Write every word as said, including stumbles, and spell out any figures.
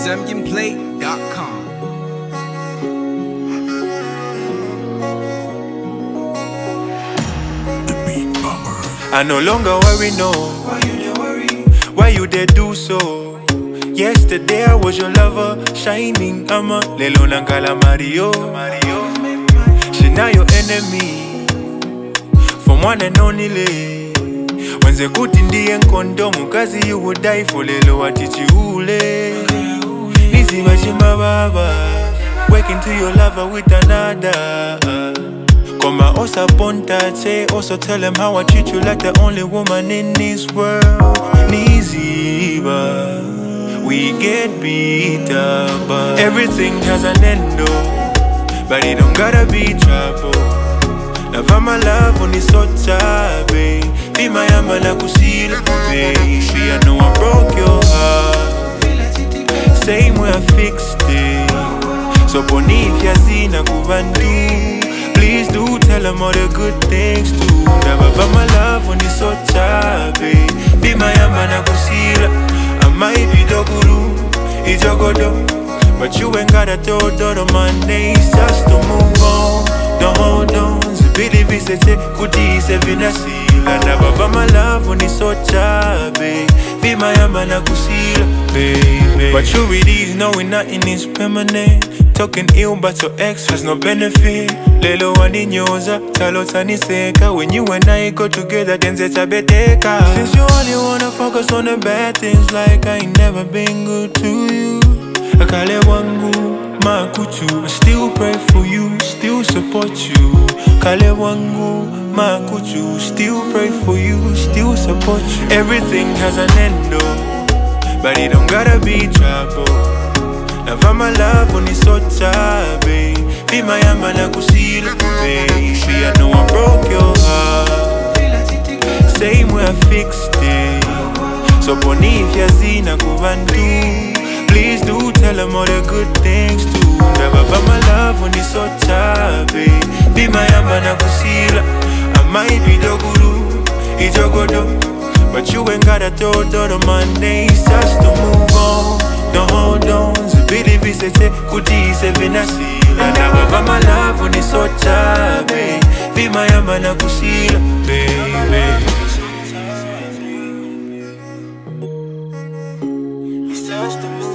zambian play dot com. I no longer worry, no. Why you dey worry? Why you dey do so? Yesterday I was your lover, shining armor. Lelo nangala Mario. She now your enemy, from one and only. When ze kuti ndiye nkondomu, kazi you would die for lelo atichiule. Nizi machima baba, waking to your lover with another. Come on, also ponta, say, also tell him how I treat you like the only woman in this world. Niziba, we get beat up, but everything has an end, though. But it don't gotta be trouble. Love my love on this hot babe. Be my amana kusila, baby. I know I broke your heart. Same way I fixed it. So bonifia zina kubandu. Please do tell them all the good things too. Never found my love on this hot babe. Be my amana kusila. I might be the guru, it's your godo. But you ain't got a todo on my days just to move on. Don't hold on. Zibidi visete kuti sevina sila. Never found my love on this hot babe. Be my amana kusila, baby. But you with ease knowing nothing is permanent. Talking ill but your ex has no benefit. Lelo wani nyoza, talo tani seka. When you and I go together, then zeta beteka. Since you only wanna focus on the bad things, like I ain't never been good to you. Akale wangu, makuchu. I still pray for you, still support you. Kale wangu, makuchu. Still pray for you, still support you. Everything has an end, though, but it don't gotta be trouble. Now for my love on this hot babe. Be my amana kusila, baby. I know I broke your heart. Same way I fixed it. So bonifia zina kubandu. Please do tell them all the good things too. Never for my love on this hot babe. Be my amana kusila. I might be the guru, it's your godo. But you ain't got a todo on my days just to move on. Don't hold on. Zibidi visete kuti sevina sila. Never found my love on this hot babe. Be my amana kusila, baby. It's just a